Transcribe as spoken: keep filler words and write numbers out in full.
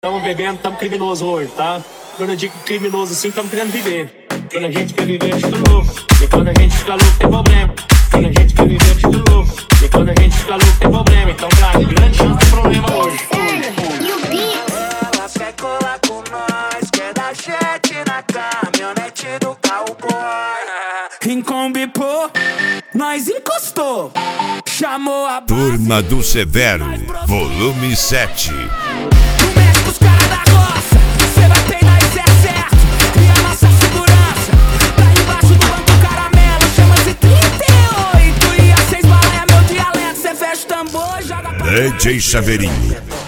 Tamo bebendo, tamo criminoso hoje, tá? Quando eu digo criminoso assim, tamo querendo viver. Quando a gente quer viver, fica louco. E quando a gente fica louco, tem problema. Quando a gente quer viver, fica louco. E quando a gente fica louco, tem problema. Então, cara, grande chance tem problema hoje. Ela quer colar com nós, quer dar jet na caminhonete do cowboy. Em Kombi, pô, nós encostou. Chamou a Turma do Severo, volume sete. Os caras da roça, cê vai treinar e cê é certo. E a nossa segurança tá embaixo do banco caramelo. Chama-se trinta e oito e a seis bala é meu dialeto. Cê fecha o tambor, joga pra D J Chaveirinho.